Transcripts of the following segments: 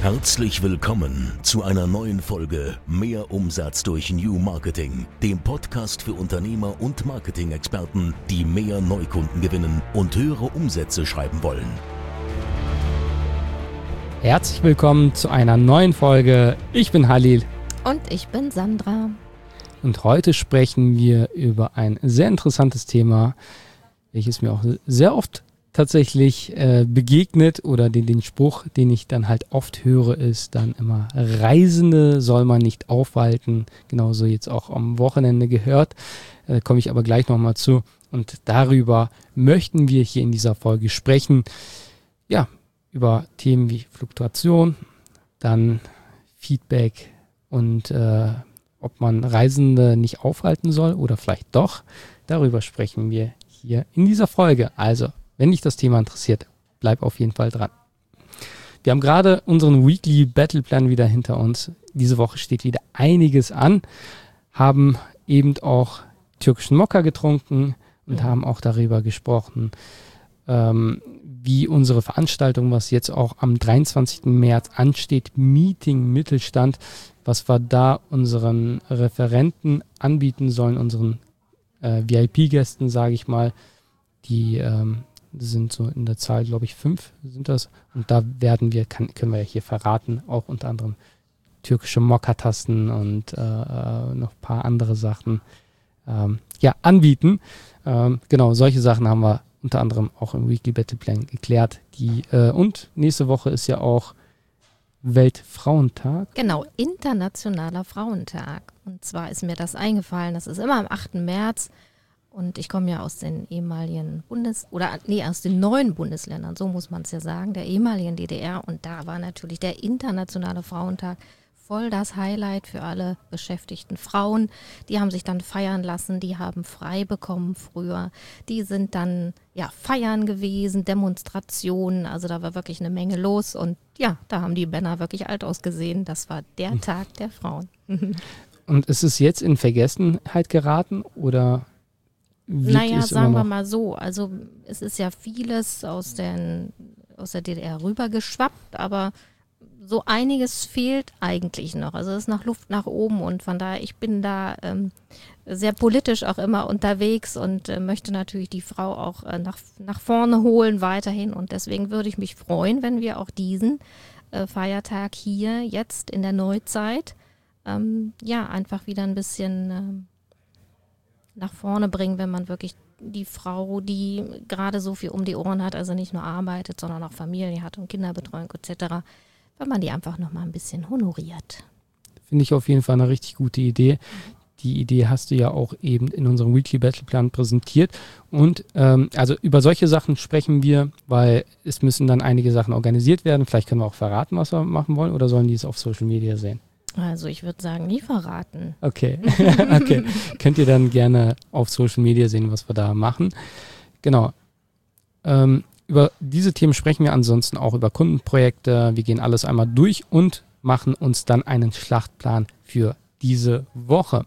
Herzlich willkommen zu einer neuen Folge Mehr Umsatz durch New Marketing, dem Podcast für Unternehmer und Marketing-Experten, die mehr Neukunden gewinnen und höhere Umsätze schreiben wollen. Herzlich willkommen zu einer neuen Folge. Ich bin Halil. Und ich bin Sandra. Und heute sprechen wir über ein sehr interessantes Thema, welches mir auch sehr oft tatsächlich begegnet, oder den Spruch, den ich dann halt oft höre, ist dann immer: Reisende soll man nicht aufhalten. Genauso jetzt auch am Wochenende gehört. Komme ich aber gleich nochmal zu. Und darüber möchten wir hier in dieser Folge sprechen. Ja, über Themen wie Fluktuation, dann Feedback und ob man Reisende nicht aufhalten soll oder vielleicht doch. Darüber sprechen wir hier in dieser Folge. Also, wenn dich das Thema interessiert, bleib auf jeden Fall dran. Wir haben gerade unseren Weekly Battle Plan wieder hinter uns. Diese Woche steht wieder einiges an. Haben eben auch türkischen Mokka getrunken und haben auch darüber gesprochen, wie unsere Veranstaltung, was jetzt auch am 23. März ansteht, Meeting Mittelstand, was wir da unseren Referenten anbieten sollen, unseren VIP-Gästen, sage ich mal, die sind so in der Zahl, glaube ich, 5 sind das. Und da können wir ja hier verraten, auch unter anderem türkische Mokka-Tasten und noch ein paar andere Sachen anbieten. Genau, solche Sachen haben wir unter anderem auch im Weekly Battle Plan geklärt. Und nächste Woche ist ja auch Weltfrauentag. Genau, Internationaler Frauentag. Und zwar ist mir das eingefallen, das ist immer am 8. März. Und ich komme ja aus den ehemaligen aus den neuen Bundesländern, so muss man es ja sagen, der ehemaligen DDR. Und da war natürlich der Internationale Frauentag voll das Highlight für alle beschäftigten Frauen. Die haben sich dann feiern lassen, die haben frei bekommen früher. Die sind dann feiern gewesen, Demonstrationen, also da war wirklich eine Menge los. Und ja, da haben die Männer wirklich alt ausgesehen. Das war der Tag der Frauen. Und ist es jetzt in Vergessenheit geraten oder? Sagen wir mal so, also es ist ja vieles aus der DDR rübergeschwappt, aber so einiges fehlt eigentlich noch. Also es ist noch Luft nach oben und von daher, ich bin da sehr politisch auch immer unterwegs und möchte natürlich die Frau auch nach vorne holen weiterhin, und deswegen würde ich mich freuen, wenn wir auch diesen Feiertag hier jetzt in der Neuzeit einfach wieder ein bisschen nach vorne bringen, wenn man wirklich die Frau, die gerade so viel um die Ohren hat, also nicht nur arbeitet, sondern auch Familie hat und Kinderbetreuung etc., wenn man die einfach nochmal ein bisschen honoriert. Finde ich auf jeden Fall eine richtig gute Idee. Die Idee hast du ja auch eben in unserem Weekly Battle Plan präsentiert. Und also über solche Sachen sprechen wir, weil es müssen dann einige Sachen organisiert werden. Vielleicht können wir auch verraten, was wir machen wollen, oder sollen die es auf Social Media sehen? Also ich würde sagen, nie verraten. Okay. Okay. Könnt ihr dann gerne auf Social Media sehen, was wir da machen. Genau. Über diese Themen sprechen wir ansonsten auch über Kundenprojekte. Wir gehen alles einmal durch und machen uns dann einen Schlachtplan für diese Woche.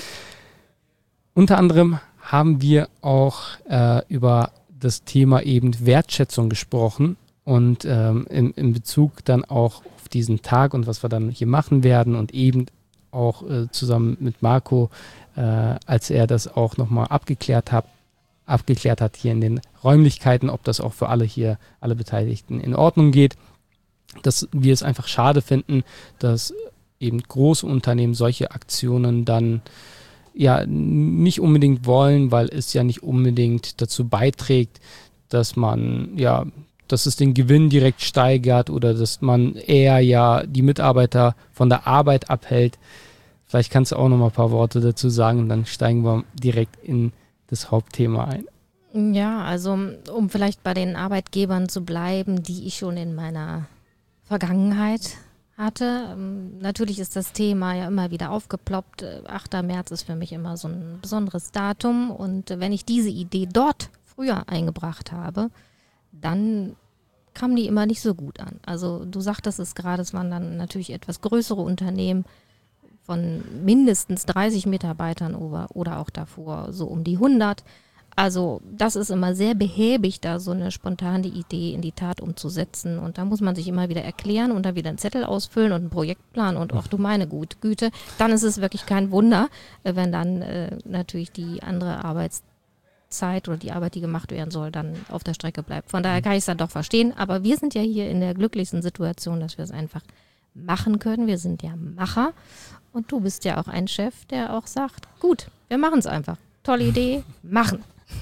Unter anderem haben wir auch über das Thema eben Wertschätzung gesprochen und in Bezug dann auch auf diesen Tag und was wir dann hier machen werden, und eben auch zusammen mit Marco, als er das auch nochmal abgeklärt hat hier in den Räumlichkeiten, ob das auch für alle Beteiligten in Ordnung geht, dass wir es einfach schade finden, dass eben große Unternehmen solche Aktionen dann nicht unbedingt wollen, weil es ja nicht unbedingt dazu beiträgt, dass es den Gewinn direkt steigert oder dass man eher die Mitarbeiter von der Arbeit abhält. Vielleicht kannst du auch noch mal ein paar Worte dazu sagen und dann steigen wir direkt in das Hauptthema ein. Ja, also um vielleicht bei den Arbeitgebern zu bleiben, die ich schon in meiner Vergangenheit hatte. Natürlich ist das Thema ja immer wieder aufgeploppt. 8. März ist für mich immer so ein besonderes Datum, und wenn ich diese Idee dort früher eingebracht habe, dann kam die immer nicht so gut an. Also du sagtest es gerade, es waren dann natürlich etwas größere Unternehmen von mindestens 30 Mitarbeitern oder auch davor so um die 100. Also das ist immer sehr behäbig, da so eine spontane Idee in die Tat umzusetzen. Und da muss man sich immer wieder erklären und dann wieder einen Zettel ausfüllen und einen Projektplan und ach du meine Güte. Dann ist es wirklich kein Wunder, wenn dann natürlich die andere Arbeitszeit oder die Arbeit, die gemacht werden soll, dann auf der Strecke bleibt. Von daher kann ich es dann doch verstehen. Aber wir sind ja hier in der glücklichsten Situation, dass wir es einfach machen können. Wir sind ja Macher. Und du bist ja auch ein Chef, der auch sagt, gut, wir machen es einfach. Tolle Idee, machen.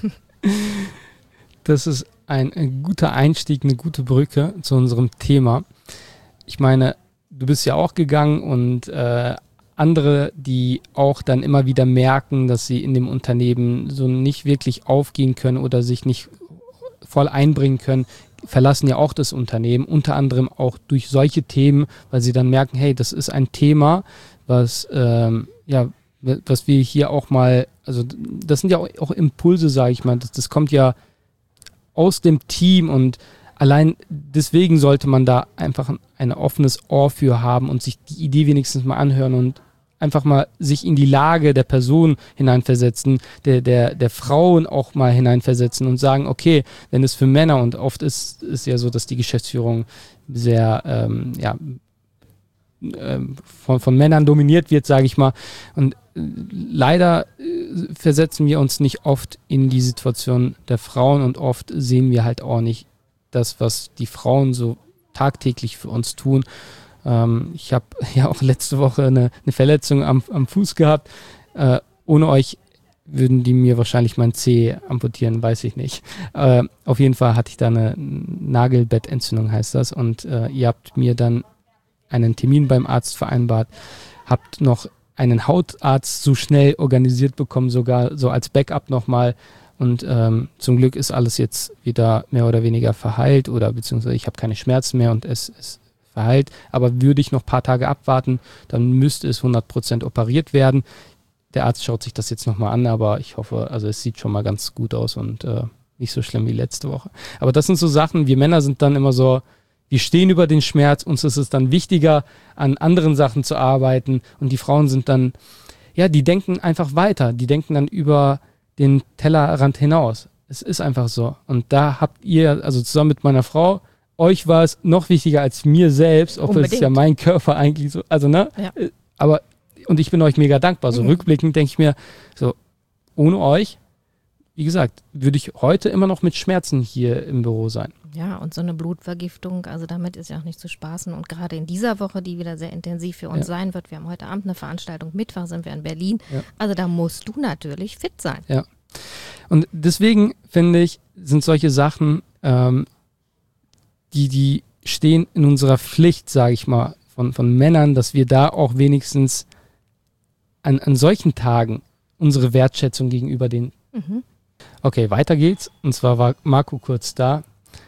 Das ist ein guter Einstieg, eine gute Brücke zu unserem Thema. Ich meine, du bist ja auch gegangen und andere, die auch dann immer wieder merken, dass sie in dem Unternehmen so nicht wirklich aufgehen können oder sich nicht voll einbringen können, verlassen ja auch das Unternehmen, unter anderem auch durch solche Themen, weil sie dann merken, hey, das ist ein Thema, was was wir hier auch mal, also das sind ja auch Impulse, sage ich mal, das kommt ja aus dem Team und allein deswegen sollte man da einfach ein offenes Ohr für haben und sich die Idee wenigstens mal anhören und einfach mal sich in die Lage der Person hineinversetzen, der Frauen auch mal hineinversetzen und sagen, okay, wenn es für Männer und oft ist ja so, dass die Geschäftsführung sehr von Männern dominiert wird, sage ich mal. Und leider versetzen wir uns nicht oft in die Situation der Frauen und oft sehen wir halt auch nicht das, was die Frauen so tagtäglich für uns tun. Ich habe ja auch letzte Woche eine Verletzung am Fuß gehabt. Ohne euch würden die mir wahrscheinlich meinen Zeh amputieren, weiß ich nicht. Auf jeden Fall hatte ich da eine Nagelbettentzündung, heißt das. Und ihr habt mir dann einen Termin beim Arzt vereinbart, habt noch einen Hautarzt so schnell organisiert bekommen, sogar so als Backup nochmal. Und zum Glück ist alles jetzt wieder mehr oder weniger verheilt oder beziehungsweise ich habe keine Schmerzen mehr und es ist verheilt. Aber würde ich noch ein paar Tage abwarten, dann müsste es 100% operiert werden. Der Arzt schaut sich das jetzt nochmal an, aber ich hoffe, also es sieht schon mal ganz gut aus und nicht so schlimm wie letzte Woche. Aber das sind so Sachen, wir Männer sind dann immer so, wir stehen über den Schmerz, uns ist es dann wichtiger, an anderen Sachen zu arbeiten und die Frauen sind dann, ja, die denken einfach weiter, die denken dann über den Tellerrand hinaus. Es ist einfach so. Und da habt ihr, also zusammen mit meiner Frau, euch war es noch wichtiger als mir selbst, auch es ist ja mein Körper eigentlich so, also ne? Ja. Aber, und ich bin euch mega dankbar. So rückblickend denke ich mir, so, ohne euch, wie gesagt, würde ich heute immer noch mit Schmerzen hier im Büro sein. Ja, und so eine Blutvergiftung, also damit ist ja auch nicht zu spaßen. Und gerade in dieser Woche, die wieder sehr intensiv für uns sein wird, wir haben heute Abend eine Veranstaltung, Mittwoch sind wir in Berlin. Ja. Also da musst du natürlich fit sein. Ja. Und deswegen finde ich, sind solche Sachen, die stehen in unserer Pflicht, sage ich mal, von Männern, dass wir da auch wenigstens an solchen Tagen unsere Wertschätzung gegenüber den. Okay, weiter geht's. Und zwar war Marco kurz da.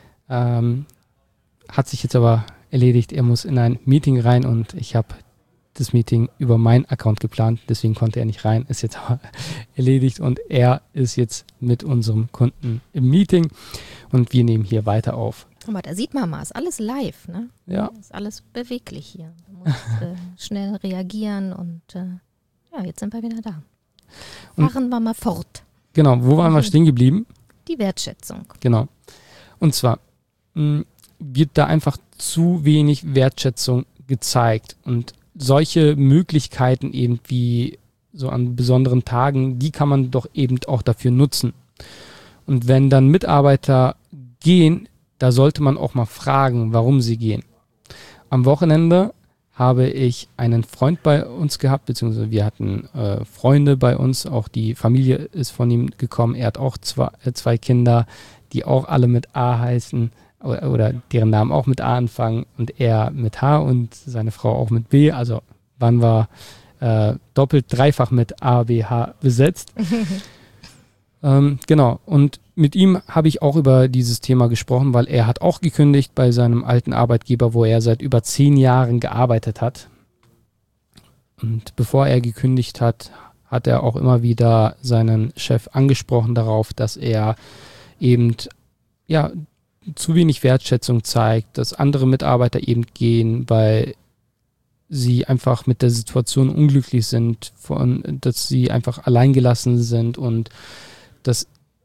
Hat sich jetzt aber erledigt. Er muss in ein Meeting rein und ich habe das Meeting über meinen Account geplant. Deswegen konnte er nicht rein. Ist jetzt aber erledigt und er ist jetzt mit unserem Kunden im Meeting und wir nehmen hier weiter auf. Aber da sieht man mal, ist alles live, ne? Ja. Ist alles beweglich hier. Du musst schnell reagieren und jetzt sind wir wieder da. Fahren wir mal fort. Genau, wo waren wir stehen geblieben? Die Wertschätzung. Genau. Und zwar wird da einfach zu wenig Wertschätzung gezeigt. Und solche Möglichkeiten eben wie so an besonderen Tagen, die kann man doch eben auch dafür nutzen. Und wenn dann Mitarbeiter gehen, da sollte man auch mal fragen, warum sie gehen. Am Wochenende habe ich einen Freund bei uns gehabt, beziehungsweise wir hatten Freunde bei uns, auch die Familie ist von ihm gekommen. Er hat auch zwei Kinder, die auch alle mit A heißen oder deren Namen auch mit A anfangen und er mit H und seine Frau auch mit B. Also waren wir doppelt, dreifach mit A, B, H besetzt. Genau, und mit ihm habe ich auch über dieses Thema gesprochen, weil er hat auch gekündigt bei seinem alten Arbeitgeber, wo er seit über 10 Jahren gearbeitet hat. Und bevor er gekündigt hat, hat er auch immer wieder seinen Chef angesprochen darauf, dass er eben zu wenig Wertschätzung zeigt, dass andere Mitarbeiter eben gehen, weil sie einfach mit der Situation unglücklich sind, dass sie einfach alleingelassen sind und dass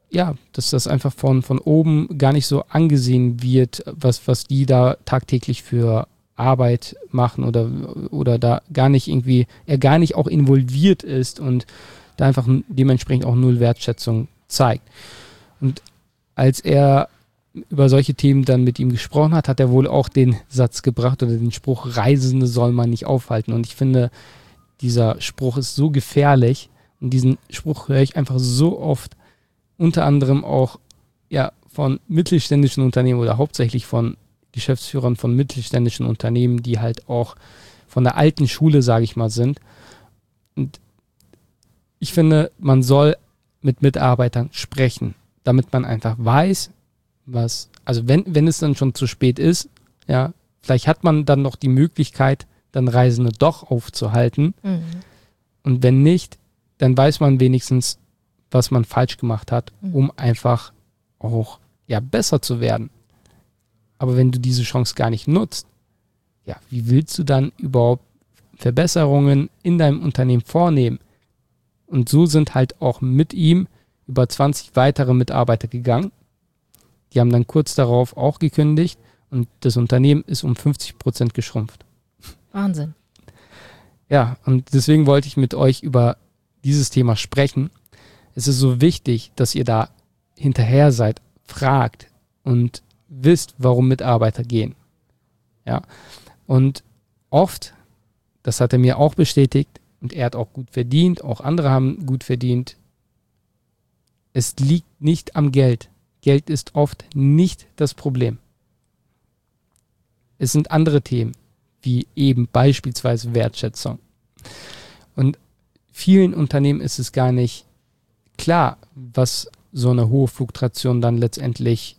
dass das einfach von oben gar nicht so angesehen wird, was die da tagtäglich für Arbeit machen oder da gar nicht irgendwie, er gar nicht auch involviert ist und da einfach dementsprechend auch null Wertschätzung zeigt. Und als er über solche Themen dann mit ihm gesprochen hat, hat er wohl auch den Satz gebracht oder den Spruch, Reisende soll man nicht aufhalten. Und ich finde, dieser Spruch ist so gefährlich und diesen Spruch höre ich einfach so oft, unter anderem auch von mittelständischen Unternehmen oder hauptsächlich von Geschäftsführern von mittelständischen Unternehmen, die halt auch von der alten Schule, sage ich mal, sind. Und ich finde, man soll mit Mitarbeitern sprechen, damit man einfach weiß, also wenn es dann schon zu spät ist, vielleicht hat man dann noch die Möglichkeit, dann Reisende doch aufzuhalten. Mhm. Und wenn nicht, dann weiß man wenigstens, was man falsch gemacht hat, um einfach auch besser zu werden. Aber wenn du diese Chance gar nicht nutzt, wie willst du dann überhaupt Verbesserungen in deinem Unternehmen vornehmen? Und so sind halt auch mit ihm über 20 weitere Mitarbeiter gegangen. Die haben dann kurz darauf auch gekündigt und das Unternehmen ist um 50% geschrumpft. Wahnsinn. Ja, und deswegen wollte ich mit euch über dieses Thema sprechen. Es ist so wichtig, dass ihr da hinterher seid, fragt und wisst, warum Mitarbeiter gehen. Ja, und oft, das hat er mir auch bestätigt, und er hat auch gut verdient, auch andere haben gut verdient, es liegt nicht am Geld. Geld ist oft nicht das Problem. Es sind andere Themen, wie eben beispielsweise Wertschätzung. Und vielen Unternehmen ist es gar nicht klar, was so eine hohe Fluktuation dann letztendlich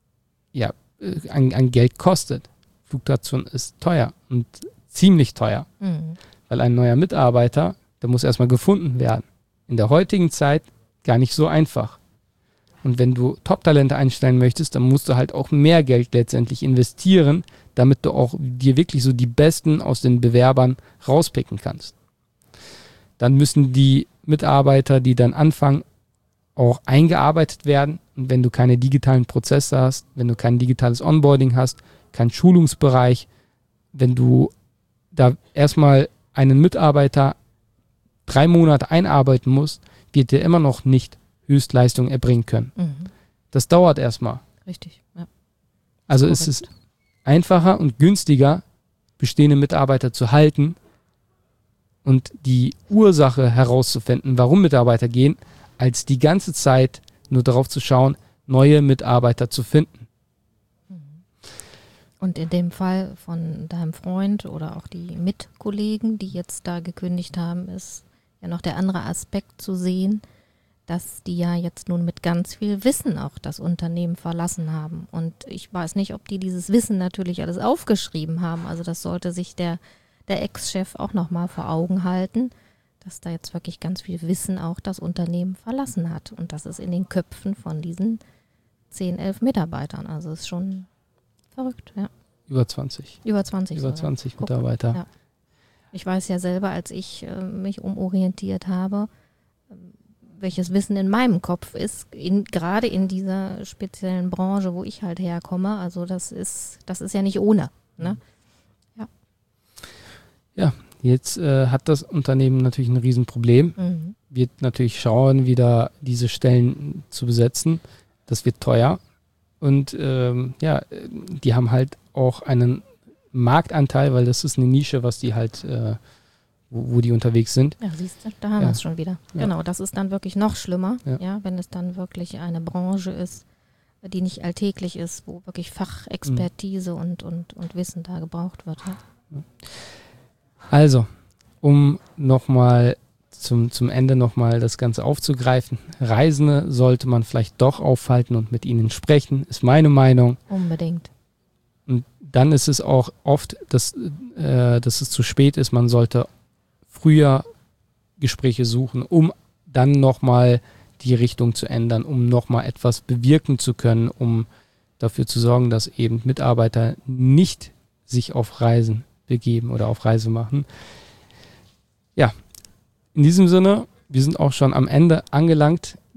an Geld kostet. Fluktuation ist teuer und ziemlich teuer, weil ein neuer Mitarbeiter, der muss erstmal gefunden werden. In der heutigen Zeit gar nicht so einfach. Und wenn du Top-Talente einstellen möchtest, dann musst du halt auch mehr Geld letztendlich investieren, damit du auch dir wirklich so die Besten aus den Bewerbern rauspicken kannst. Dann müssen die Mitarbeiter, die dann anfangen, auch eingearbeitet werden. Und wenn du keine digitalen Prozesse hast, wenn du kein digitales Onboarding hast, kein Schulungsbereich, wenn du da erstmal einen Mitarbeiter 3 Monate einarbeiten musst, wird der immer noch nicht Höchstleistung erbringen können. Mhm. Das dauert erstmal. Richtig, ja. Also ist es einfacher und günstiger, bestehende Mitarbeiter zu halten und die Ursache herauszufinden, warum Mitarbeiter gehen, als die ganze Zeit nur darauf zu schauen, neue Mitarbeiter zu finden. Und in dem Fall von deinem Freund oder auch die Mitkollegen, die jetzt da gekündigt haben, ist ja noch der andere Aspekt zu sehen, dass die ja jetzt nun mit ganz viel Wissen auch das Unternehmen verlassen haben. Und ich weiß nicht, ob die dieses Wissen natürlich alles aufgeschrieben haben. Also das sollte sich der Ex-Chef auch nochmal vor Augen halten, dass da jetzt wirklich ganz viel Wissen auch das Unternehmen verlassen hat. Und das ist in den Köpfen von diesen 10, 11 Mitarbeitern. Also ist schon verrückt, ja. Über 20. Über 20 Mitarbeiter. Ja. Ich weiß ja selber, als ich mich umorientiert habe, welches Wissen in meinem Kopf ist, gerade in dieser speziellen Branche, wo ich halt herkomme. Also das ist ja nicht ohne. Ne? Ja, jetzt hat das Unternehmen natürlich ein Riesenproblem. Mhm. Wird natürlich schauen, wieder diese Stellen zu besetzen. Das wird teuer. Und die haben halt auch einen Marktanteil, weil das ist eine Nische, was die halt wo die unterwegs sind. Ja, siehst du, da haben wir es schon wieder. Ja. Genau, das ist dann wirklich noch schlimmer, wenn es dann wirklich eine Branche ist, die nicht alltäglich ist, wo wirklich Fachexpertise und Wissen da gebraucht wird. Ja. Also, um nochmal zum Ende nochmal das Ganze aufzugreifen. Reisende sollte man vielleicht doch aufhalten und mit ihnen sprechen, ist meine Meinung. Unbedingt. Und dann ist es auch oft, dass es zu spät ist. Man sollte früher Gespräche suchen, um dann nochmal die Richtung zu ändern, um nochmal etwas bewirken zu können, um dafür zu sorgen, dass eben Mitarbeiter nicht sich auf Reisen begeben oder auf Reise machen. Ja, in diesem Sinne, wir sind auch schon am Ende angelangt.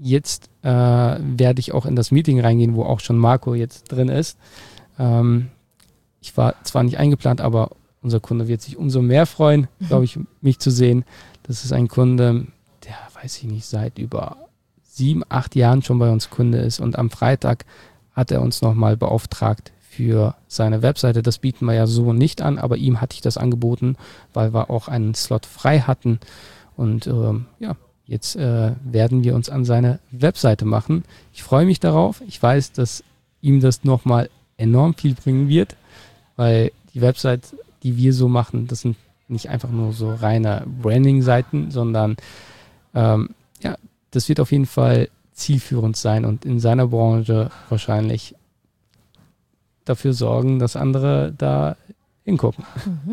jetzt werde ich auch in das Meeting reingehen, wo auch schon Marco jetzt drin ist. Ich war zwar nicht eingeplant, aber unser Kunde wird sich umso mehr freuen, glaube ich, mich zu sehen. Das ist ein Kunde, der, weiß ich nicht, seit über 7, 8 Jahren schon bei uns Kunde ist. Und am Freitag hat er uns nochmal beauftragt für seine Webseite. Das bieten wir ja so nicht an, aber ihm hatte ich das angeboten, weil wir auch einen Slot frei hatten. Und jetzt werden wir uns an seine Webseite machen. Ich freue mich darauf. Ich weiß, dass ihm das nochmal enorm viel bringen wird, weil die Website, die wir so machen, das sind nicht einfach nur so reine Branding-Seiten, sondern das wird auf jeden Fall zielführend sein und in seiner Branche wahrscheinlich dafür sorgen, dass andere da hingucken.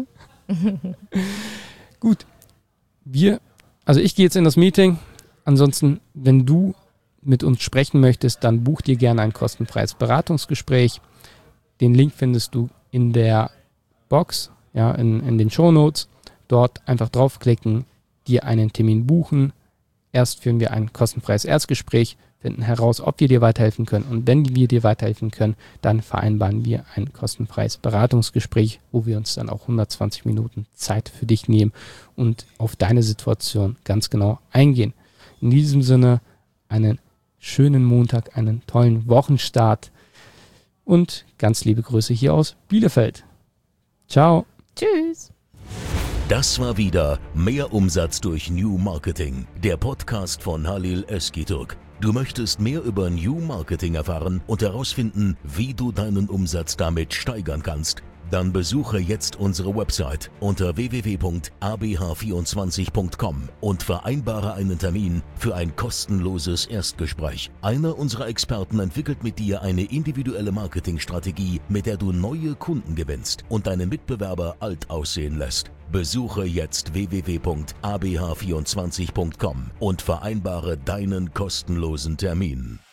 Gut. Ich gehe jetzt in das Meeting. Ansonsten, wenn du mit uns sprechen möchtest, dann buch dir gerne ein kostenfreies Beratungsgespräch. Den Link findest du in der Box, in den Shownotes. Dort einfach draufklicken, dir einen Termin buchen. Erst führen wir ein kostenfreies Erstgespräch, finden heraus, ob wir dir weiterhelfen können. Und wenn wir dir weiterhelfen können, dann vereinbaren wir ein kostenfreies Beratungsgespräch, wo wir uns dann auch 120 Minuten Zeit für dich nehmen und auf deine Situation ganz genau eingehen. In diesem Sinne einen schönen Montag, einen tollen Wochenstart und ganz liebe Grüße hier aus Bielefeld. Ciao. Tschüss. Das war wieder Mehr Umsatz durch New Marketing, der Podcast von Halil Özkitürk. Du möchtest mehr über New Marketing erfahren und herausfinden, wie du deinen Umsatz damit steigern kannst? Dann besuche jetzt unsere Website unter www.abh24.com und vereinbare einen Termin für ein kostenloses Erstgespräch. Einer unserer Experten entwickelt mit dir eine individuelle Marketingstrategie, mit der du neue Kunden gewinnst und deine Mitbewerber alt aussehen lässt. Besuche jetzt www.abh24.com und vereinbare deinen kostenlosen Termin.